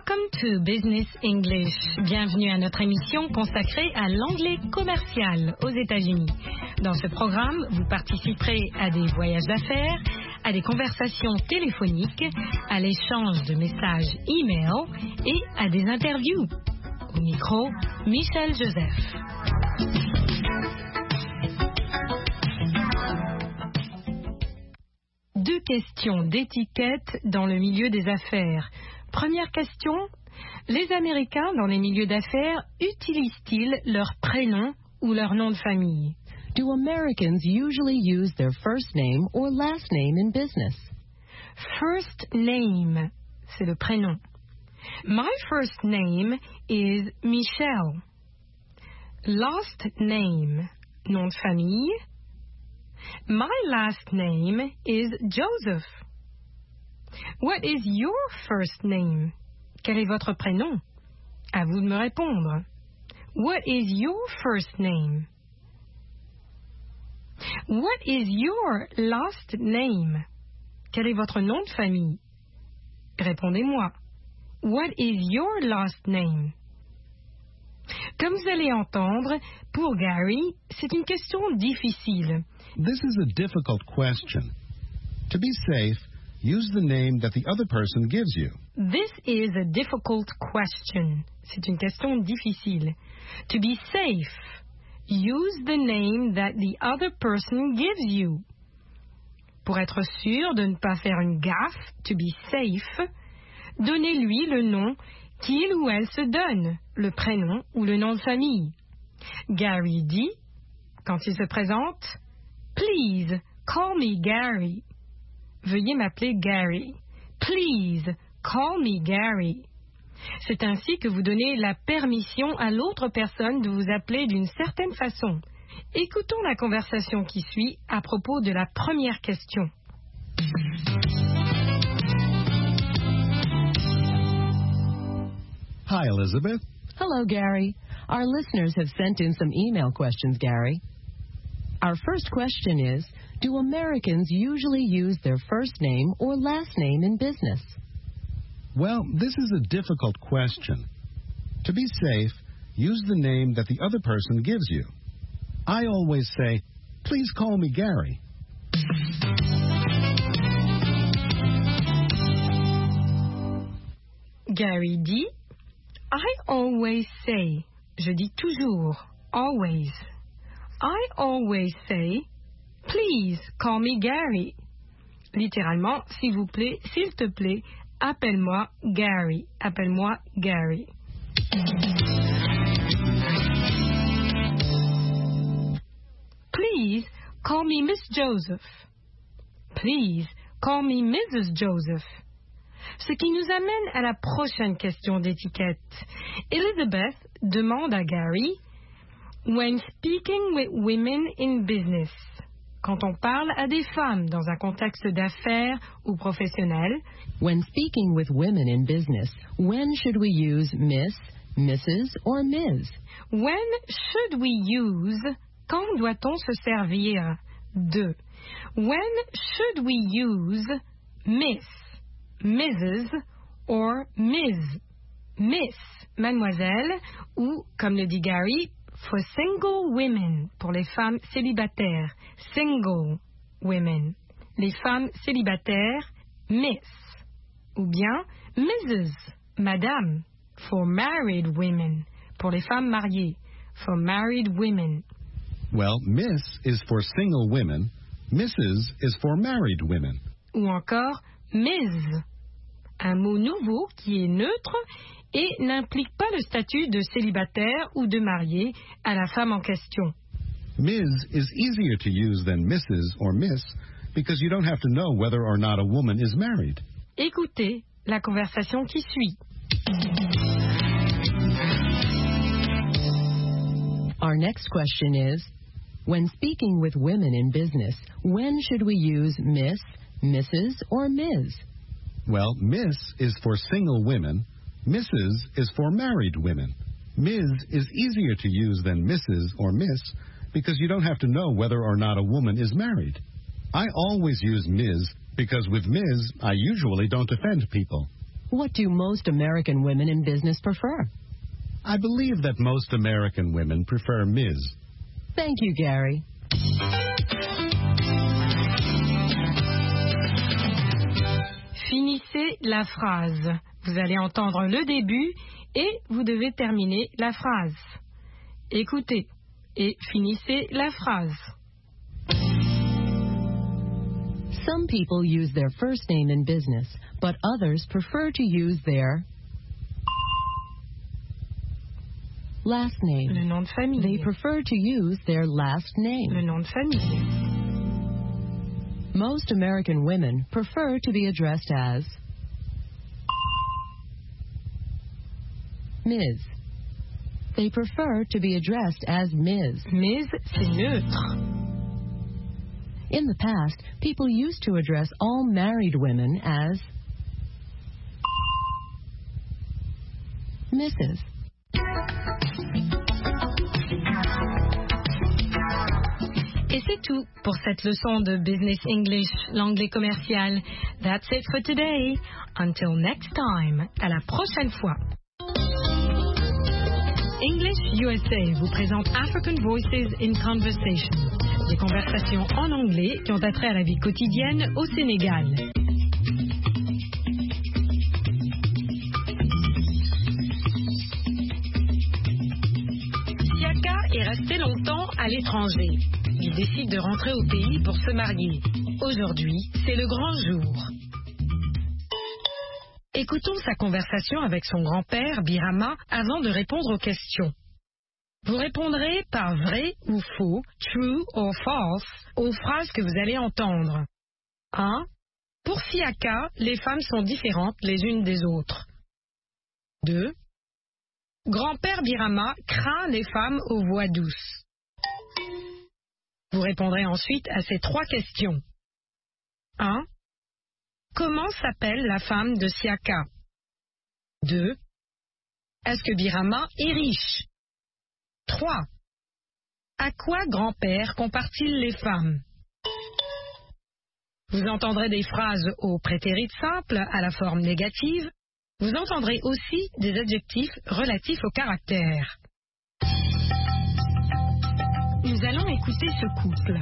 Welcome to Business English. Bienvenue à notre émission consacrée à l'anglais commercial aux États-Unis. Dans ce programme, vous participerez à des voyages d'affaires, à des conversations téléphoniques, à l'échange de messages e-mail et à des interviews. Au micro, Michel Joseph. Deux questions d'étiquette dans le milieu des affaires. Première question, les Américains dans les milieux d'affaires utilisent-ils leur prénom ou leur nom de famille? Do Americans usually use their first name or last name in business? First name, c'est le prénom. My first name is Michelle. Last name, nom de famille. My last name is Joseph. What is your first name? Quel est votre prénom? À vous de me répondre. What is your first name? What is your last name? Quel est votre nom de famille? Répondez-moi. What is your last name? Comme vous allez entendre, pour Gary, c'est une question difficile. This is a difficult question. To be safe, use the name that the other person gives you. This is a difficult question. C'est une question difficile. To be safe, use the name that the other person gives you. Pour être sûr de ne pas faire une gaffe, to be safe, donnez-lui le nom qu'il ou elle se donne, le prénom ou le nom de famille. Gary dit, quand il se présente, Please, call me Gary. Veuillez m'appeler Gary. Please, call me Gary. C'est ainsi que vous donnez la permission à l'autre personne de vous appeler d'une certaine façon. Écoutons la conversation qui suit à propos de la première question. Hi, Elizabeth. Hello, Gary. Our listeners have sent in some email questions, Gary. Our first question is, do Americans usually use their first name or last name in business? Well, this is a difficult question. To be safe, use the name that the other person gives you. I always say, please call me Gary. Gary dit, I always say. Je dis toujours, always. I always say, please call me Gary. Littéralement, s'il vous plaît, s'il te plaît, appelle-moi Gary. Appelle-moi Gary. Please call me Miss Joseph. Please call me Mrs. Joseph. Ce qui nous amène à la prochaine question d'étiquette. Elizabeth demande à Gary, when speaking with women in business, quand on parle à des femmes dans un contexte d'affaires ou professionnel, when speaking with women in business, when should we use Miss, Mrs. or Ms? When should we use, quand doit-on se servir de? When should we use Miss, Mrs. or Ms? Miss, mademoiselle, ou, comme le dit Gary, for single women, pour les femmes célibataires, single women. Les femmes célibataires, Miss. Ou bien Mrs., madame, for married women, pour les femmes mariées, for married women. Well, Miss is for single women, Mrs. is for married women. Ou encore Ms., un mot nouveau qui est neutre et n'implique pas le statut de célibataire ou de marié à la femme en question. Ms. is easier to use than Mrs. or Miss because you don't have to know whether or not a woman is married. Écoutez la conversation qui suit. Our next question is, when speaking with women in business, when should we use Miss, Mrs. or Ms? Well, Miss is for single women, Mrs. is for married women. Ms. is easier to use than Mrs. or Miss because you don't have to know whether or not a woman is married. I always use Ms. because with Ms. I usually don't offend people. What do most American women in business prefer? I believe that most American women prefer Ms. Thank you, Gary. Finissez la phrase. Vous allez entendre le début et vous devez terminer la phrase. Écoutez et finissez la phrase. Some people use their first name in business, but others prefer to use their last name. Le nom de famille. They prefer to use their last name. Le nom de famille. Most American women prefer to be addressed as Ms. They prefer to be addressed as Ms. Ms, c'est neutre. In the past, people used to address all married women as Mrs. Et c'est tout pour cette leçon de Business English, l'anglais commercial. That's it for today. Until next time. À la prochaine fois. English USA vous présente African Voices in Conversation. Des conversations en anglais qui ont attrait à la vie quotidienne au Sénégal. Siaka est resté longtemps à l'étranger. Il décide de rentrer au pays pour se marier. Aujourd'hui, c'est le grand jour. Écoutons sa conversation avec son grand-père, Birama, avant de répondre aux questions. Vous répondrez par vrai ou faux, true or false, aux phrases que vous allez entendre. 1. Pour Siaka, les femmes sont différentes les unes des autres. 2. Grand-père Birama craint les femmes aux voix douces. Vous répondrez ensuite à ces 3 questions. 1. Comment s'appelle la femme de Siaka? 2. Est-ce que Birama est riche? 3. À quoi grand-père compare-t-il les femmes? Vous entendrez des phrases au prétérit simple à la forme négative. Vous entendrez aussi des adjectifs relatifs au caractère. Nous allons écouter ce couple.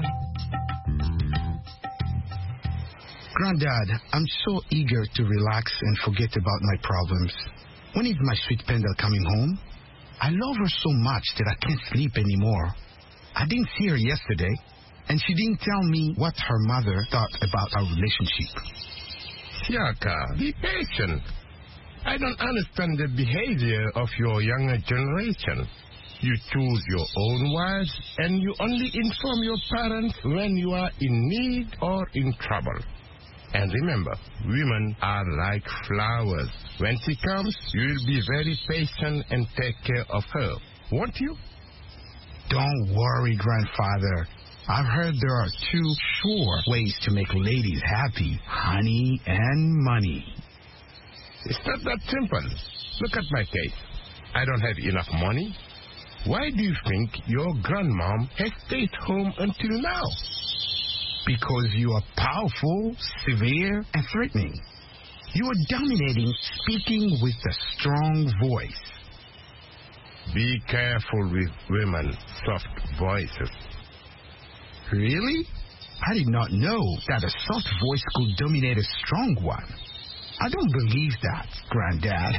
Granddad, I'm so eager to relax and forget about my problems. When is my sweet Pendle coming home? I love her so much that I can't sleep anymore. I didn't see her yesterday, and she didn't tell me what her mother thought about our relationship. Siaka, be patient. I don't understand the behavior of your younger generation. You choose your own wives, and you only inform your parents when you are in need or in trouble. And remember, women are like flowers. When she comes, you will be very patient and take care of her, won't you? Don't worry, Grandfather. I've heard there are 2 sure ways to make ladies happy: honey and money. It's not that simple. Look at my case. I don't have enough money. Why do you think your grandmom has stayed home until now? Because you are powerful, severe, and threatening. You are dominating, speaking with a strong voice. Be careful with women's soft voices. Really? I did not know that a soft voice could dominate a strong one. I don't believe that, Granddad.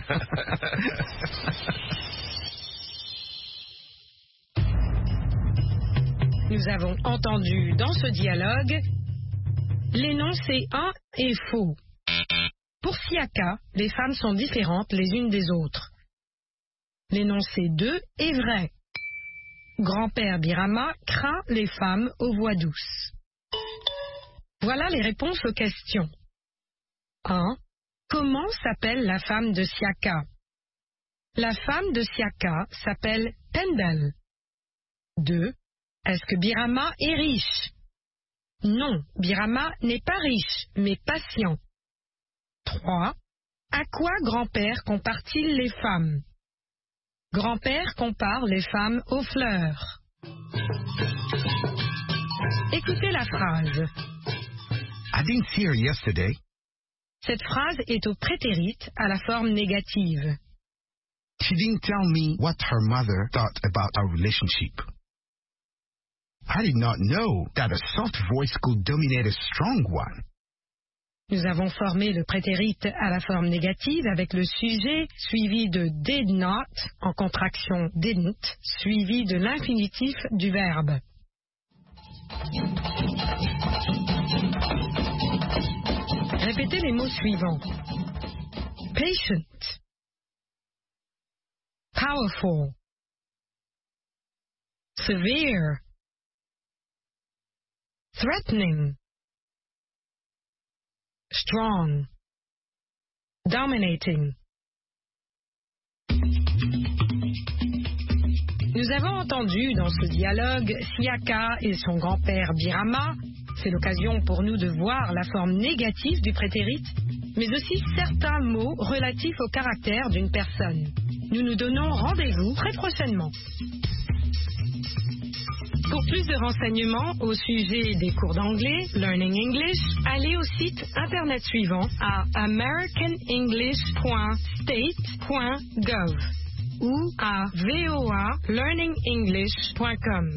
Nous avons entendu dans ce dialogue l'énoncé 1 est faux. Pour Siaka, les femmes sont différentes les unes des autres. L'énoncé 2 est vrai. Grand-père Birama craint les femmes aux voix douces. Voilà les réponses aux questions. 1. Comment s'appelle la femme de Siaka? La femme de Siaka s'appelle Pendle. 2. Est-ce que Birama est riche? Non, Birama n'est pas riche, mais patient. 3. À quoi grand-père compare-t-il les femmes? Grand-père compare les femmes aux fleurs. Écoutez la phrase. I didn't see her yesterday, Cette phrase est au prétérit à la forme négative. She didn't tell me what her mother thought about our relationship. I did not know that a soft voice could dominate a strong one. Nous avons formé le prétérit à la forme négative avec le sujet suivi de did not, en contraction didn't, suivi de l'infinitif du verbe. Répétez les mots suivants. Patient, powerful, severe, threatening, strong, dominating. Nous avons entendu dans ce dialogue Siaka et son grand-père Birama. C'est l'occasion pour nous de voir la forme négative du prétérit, mais aussi certains mots relatifs au caractère d'une personne. Nous nous donnons rendez-vous très prochainement. Pour plus de renseignements au sujet des cours d'anglais, Learning English, allez au site internet suivant à americanenglish.state.gov ou à voalearningenglish.com.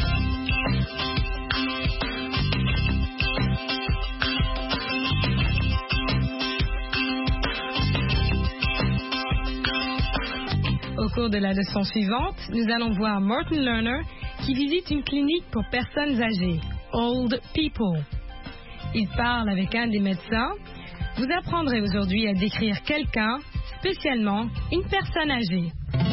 Au cours de la leçon suivante, nous allons voir Martin Lerner qui visite une clinique pour personnes âgées, Old People. Il parle avec un des médecins. Vous apprendrez aujourd'hui à décrire quelqu'un, spécialement une personne âgée.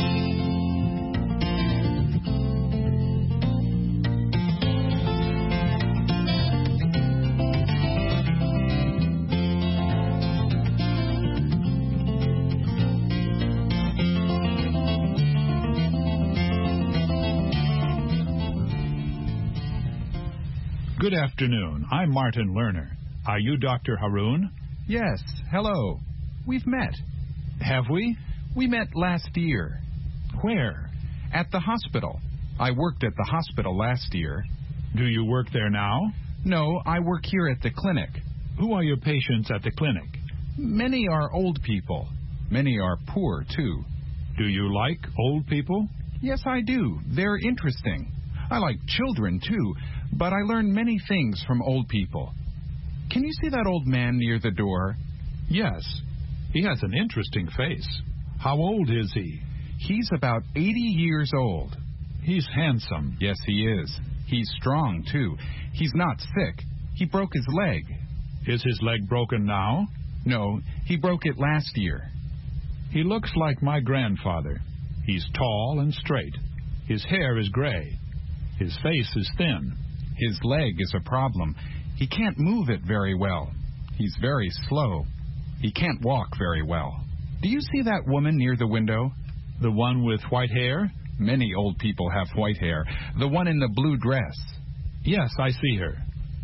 Good afternoon. I'm Martin Lerner. Are you Dr. Haroon? Yes. Hello. We've met. Have we? We met last year. Where? At the hospital. I worked at the hospital last year. Do you work there now? No, I work here at the clinic. Who are your patients at the clinic? Many are old people. Many are poor, too. Do you like old people? Yes, I do. They're interesting. I like children, too, but I learn many things from old people. Can you see that old man near the door? Yes. He has an interesting face. How old is he? He's about 80 years old. He's handsome. Yes, he is. He's strong, too. He's not sick. He broke his leg. Is his leg broken now? No, he broke it last year. He looks like my grandfather. He's tall and straight. His hair is gray. His face is thin. His leg is a problem. He can't move it very well. He's very slow. He can't walk very well. Do you see that woman near the window? The one with white hair? Many old people have white hair. The one in the blue dress. Yes, I see her.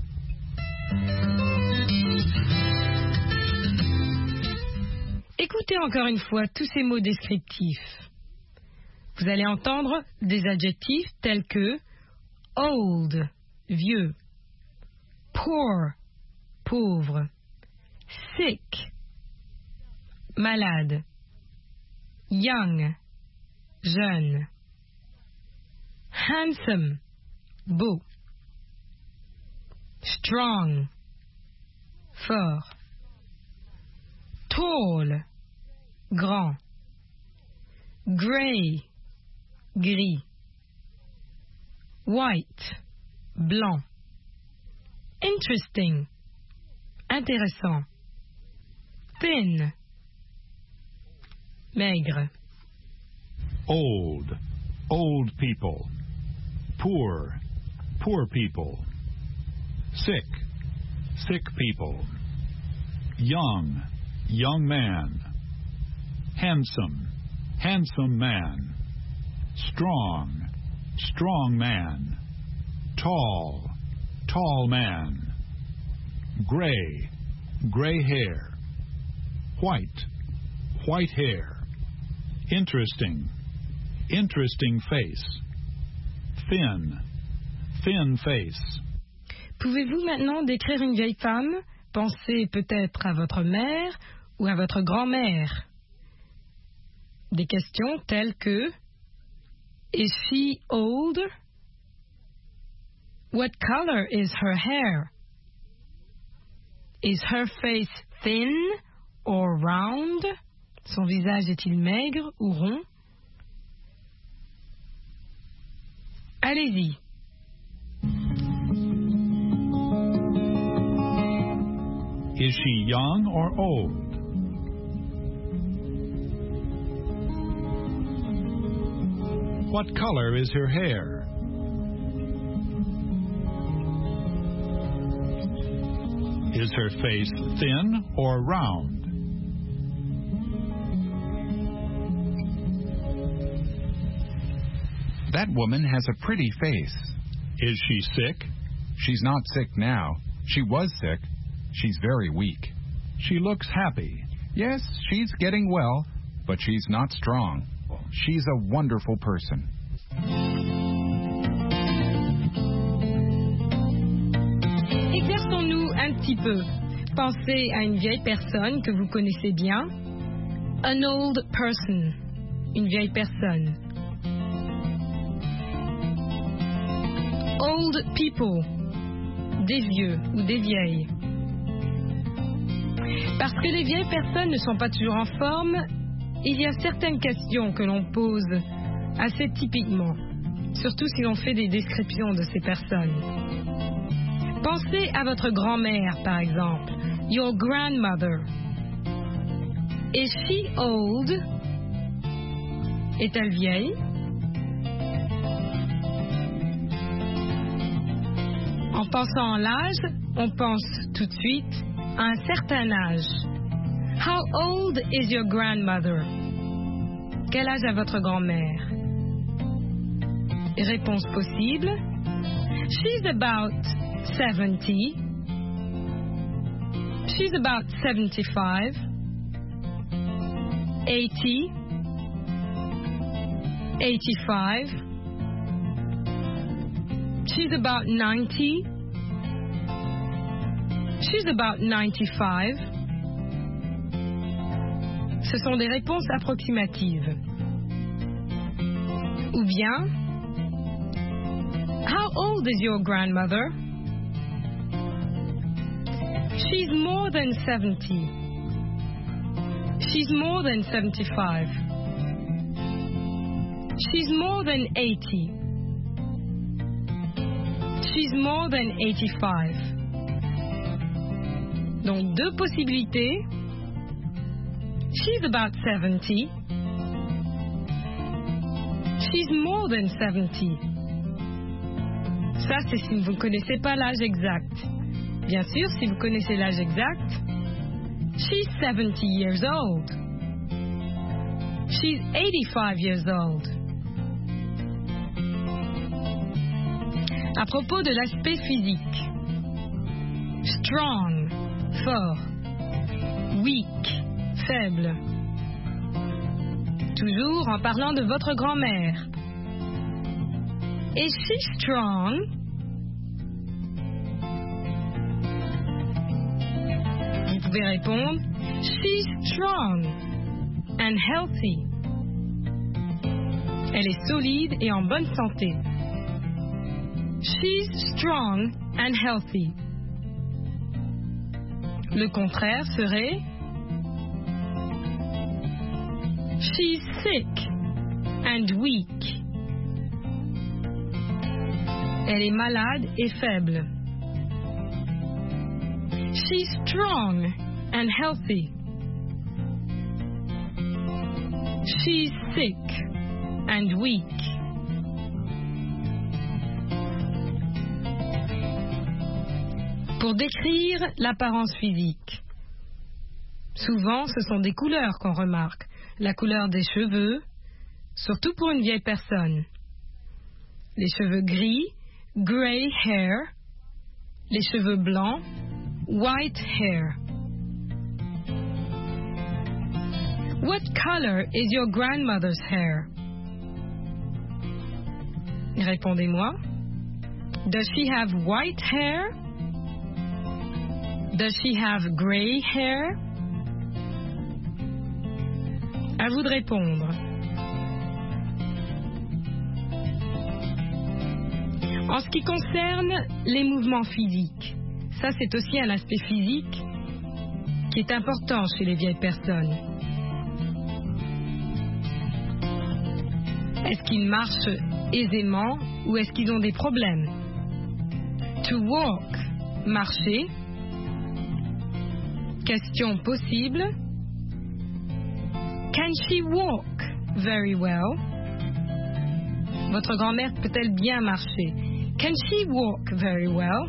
Écoutez encore une fois tous ces mots descriptifs. Vous allez entendre des adjectifs tels que old, vieux, poor, pauvre, sick, malade, young, jeune, handsome, beau, strong, fort, tall, grand, grey, gris, white, blanc, interesting, intéressant, thin, maigre. Old, old people. Poor, poor people. Sick, sick people. Young, young man. Handsome, handsome man. Strong, strong man. Tall, tall man. Gray, gray hair. White, white hair. Interesting, interesting face. Thin, thin face. Pouvez-vous maintenant décrire une vieille femme pensez peut-être à votre mère ou à votre grand-mère. Des questions telles que Is she old? What color is her hair? Is her face thin or round? Son visage est-il maigre ou rond? Allez-y. Is she young or old? What color is her hair? Is her face thin or round? That woman has a pretty face. Is she sick? She's not sick now. She was sick. She's very weak. She looks happy. Yes, she's getting well, but she's not strong. She's a wonderful person. Exerçons-nous un petit peu. Pensez à une vieille personne que vous connaissez bien. An old person. Une vieille personne. Old people. Des vieux ou des vieilles. Parce que les vieilles personnes ne sont pas toujours en forme, il y a certaines questions que l'on pose assez typiquement, surtout si l'on fait des descriptions de ces personnes. Pensez à votre grand-mère, par exemple. Your grandmother. Is she old? Est-elle vieille? En pensant à l'âge, on pense tout de suite à un certain âge. How old is your grandmother? Quel âge a votre grand-mère? Réponse possible. She's about 70. She's about 75. 80. 85. She's about 90. She's about 95. Ce sont des réponses approximatives. Ou bien, how old is your grandmother? She's more than 70. She's more than 75. She's more than 80. She's more than 85. Donc, deux possibilités. She's about 70. She's more than 70. Ça, c'est si vous ne connaissez pas l'âge exact. Bien sûr, si vous connaissez l'âge exact, she's 70 years old. She's 85 years old. À propos de l'aspect physique. Strong, fort. Weak, faible. Toujours en parlant de votre grand-mère. Is she strong? Vous pouvez répondre, she's strong and healthy. Elle est solide et en bonne santé. She's strong and healthy. Le contraire serait she's sick and weak. Elle est malade et faible. She's strong and healthy. She's sick and weak. Pour décrire l'apparence physique, souvent ce sont des couleurs qu'on remarque. La couleur des cheveux, surtout pour une vieille personne. Les cheveux gris, gray hair. Les cheveux blancs, white hair. What color is your grandmother's hair? Répondez-moi. Does she have white hair? Does she have gray hair? À vous de répondre. En ce qui concerne les mouvements physiques, ça c'est aussi un aspect physique qui est important chez les vieilles personnes. Est-ce qu'ils marchent aisément ou est-ce qu'ils ont des problèmes? To walk, marcher. Question possible. Can she walk very well? Votre grand-mère peut-elle bien marcher? Can she walk very well?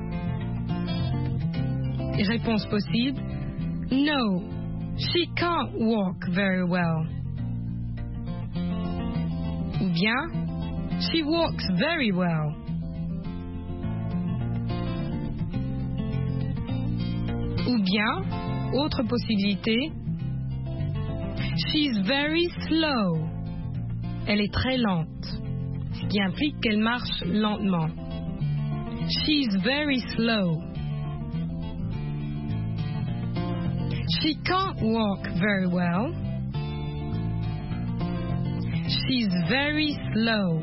Réponse possible. No, she can't walk very well. Ou bien, she walks very well. Ou bien, autre possibilité, she's very slow. Elle est très lente, ce qui implique qu'elle marche lentement. She's very slow. She can't walk very well. She's very slow.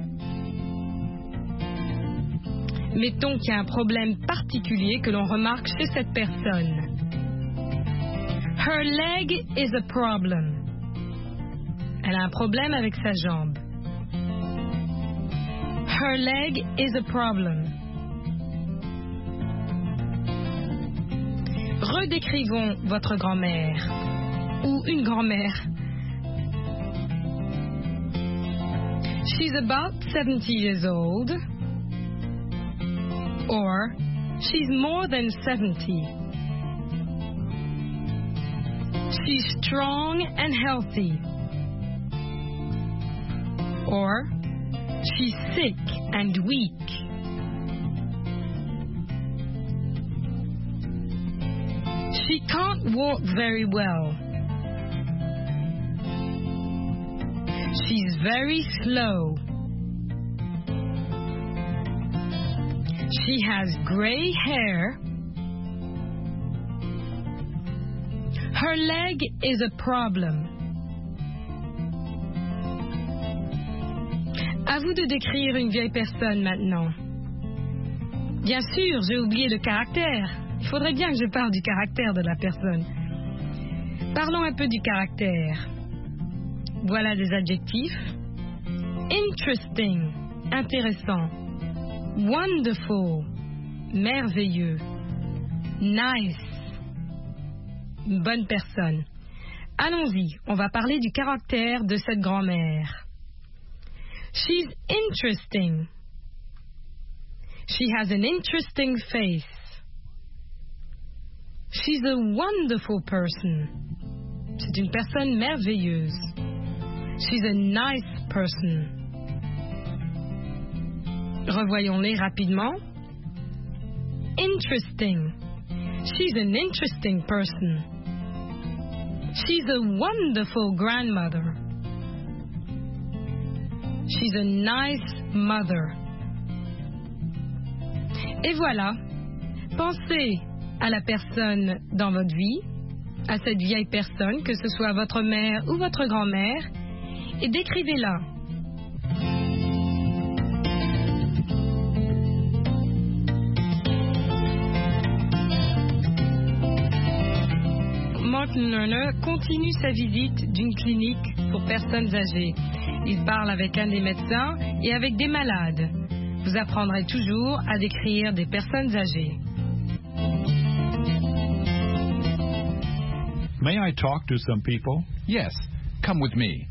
Mettons qu'il y a un problème particulier que l'on remarque chez cette personne. Her leg is a problem. Elle a un problème avec sa jambe. Her leg is a problem. Redécrivons votre grand-mère ou une grand-mère. She's about 70 years old, or she's more than 70. She's strong and healthy, or she's sick and weak. She can't walk very well. She's very slow. She has gray hair. Her leg is a problem. À vous de décrire une vieille personne maintenant. Bien sûr, j'ai oublié le caractère. Il faudrait bien que je parle du caractère de la personne. Parlons un peu du caractère. Voilà des adjectifs. Interesting, intéressant. Wonderful, merveilleux. Nice, une bonne personne. Allons-y, on va parler du caractère de cette grand-mère. She's interesting. She has an interesting face. She's a wonderful person. C'est une personne merveilleuse. She's a nice person. Revoyons-les rapidement. Interesting. She's an interesting person. She's a wonderful grandmother. She's a nice mother. Et voilà. Pensez à la personne dans votre vie, à cette vieille personne, que ce soit votre mère ou votre grand-mère, et décrivez-la. Martin Lerner continue sa visite d'une clinique pour personnes âgées. Il parle avec un des médecins et avec des malades. Vous apprendrez toujours à décrire des personnes âgées. May I talk to some people? Yes, come with me.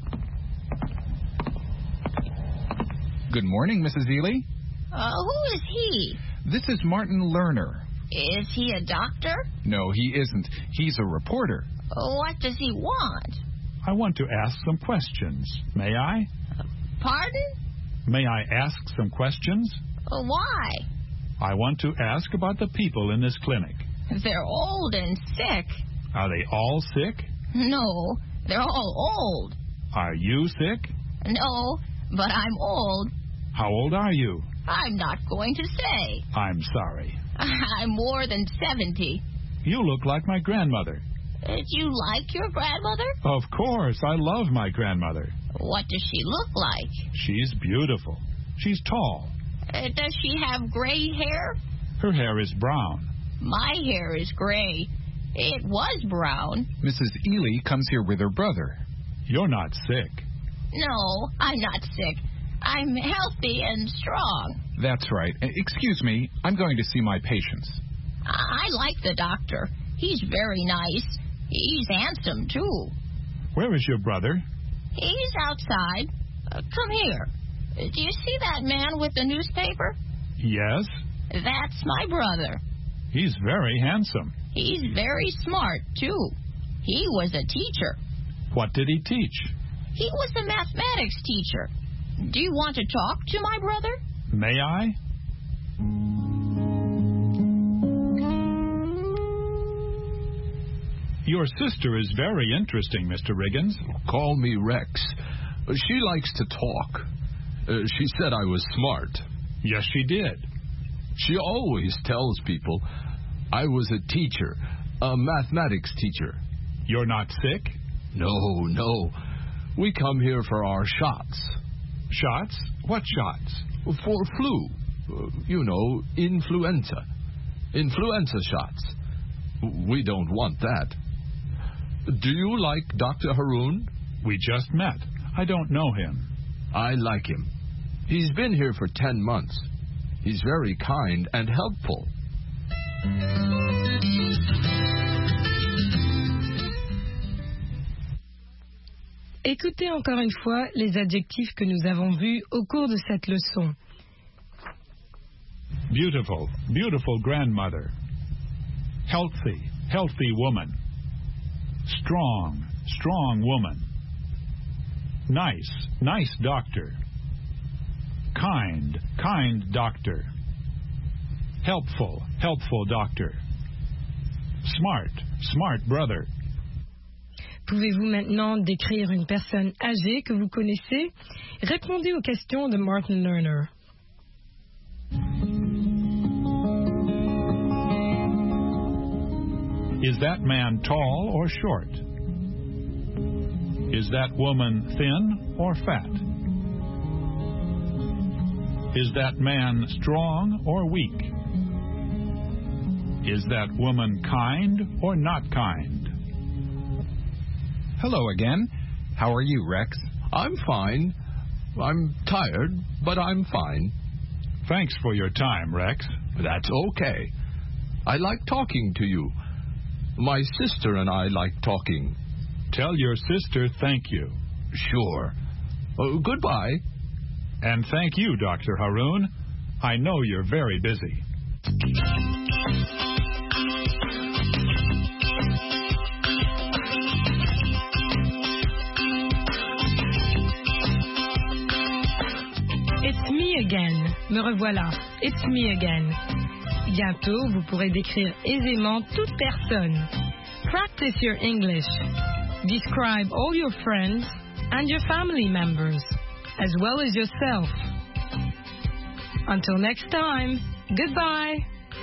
Good morning, Mrs. Ely. Who is he? This is Martin Lerner. Is he a doctor? No, he isn't. He's a reporter. What does he want? I want to ask some questions. May I? Pardon? May I ask some questions? Why? I want to ask about the people in this clinic. They're old and sick. Are they all sick? No, they're all old. Are you sick? No, but I'm old. How old are you? I'm not going to say. I'm sorry. I'm more than 70. You look like my grandmother. Do you like your grandmother? Of course, I love my grandmother. What does she look like? She's beautiful. She's tall. Does she have gray hair? Her hair is brown. My hair is gray. It was brown. Mrs. Ely comes here with her brother. You're not sick. No, I'm not sick. I'm healthy and strong. That's right. Excuse me, I'm going to see my patients. I like the doctor. He's very nice. He's handsome, too. Where is your brother? He's outside. Come here. Do you see that man with the newspaper? Yes. That's my brother. He's very handsome. He's very smart, too. He was a teacher. What did he teach? He was a mathematics teacher. Do you want to talk to my brother? May I? Your sister is very interesting, Mr. Riggins. Call me Rex. She likes to talk. She said I was smart. Yes, she did. She always tells people I was a teacher, a mathematics teacher. You're not sick? No. We come here for our shots. Shots? What shots? For flu. Influenza. Influenza shots. We don't want that. Do you like Dr. Haroon? We just met. I don't know him. I like him. He's been here for 10 months. He's very kind and helpful. Écoutez encore une fois les adjectifs que nous avons vus au cours de cette leçon. Beautiful, beautiful grandmother. Healthy, healthy woman. Strong, strong woman. Nice, nice doctor. Kind, kind doctor. Helpful, helpful doctor. Smart, smart brother. Pouvez-vous maintenant décrire une personne âgée que vous connaissez? Répondez aux questions de Martin Lerner. Is that man tall or short? Is that woman thin or fat? Is that man strong or weak? Is that woman kind or not kind? Hello again. How are you, Rex? I'm fine. I'm tired, but I'm fine. Thanks for your time, Rex. That's okay. I like talking to you. My sister and I like talking. Tell your sister thank you. Sure. Goodbye. And thank you, Dr. Haroon. I know you're very busy. It's me again. Me revoilà. It's me again. Bientôt, vous pourrez décrire aisément toute personne. Practice your English. Describe all your friends and your family members, as well as yourself. Until next time, goodbye.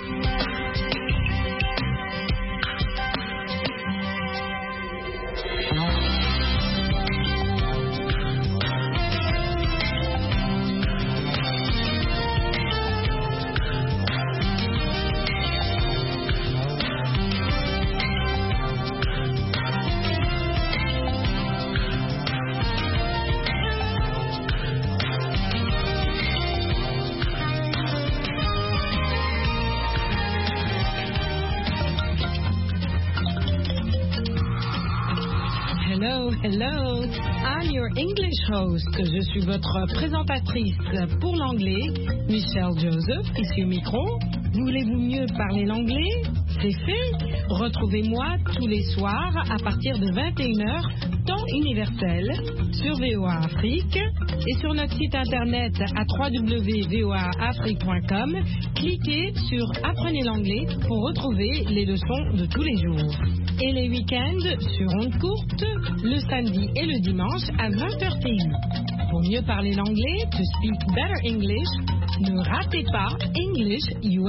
Hello, I'm your English host. Je suis votre présentatrice pour l'anglais, Michelle Joseph, ici au micro. Voulez-vous mieux parler l'anglais? C'est fait. Retrouvez-moi tous les soirs à partir de 21h, temps universel, sur VOA Afrique et sur notre site internet à www.voaafrique.com. Cliquez sur Apprenez l'anglais pour retrouver les leçons de tous les jours. Et les week-ends sur ondes courtes, le samedi et le dimanche à 20h TU. Pour mieux parler l'anglais, to speak better English, ne ratez pas English USA.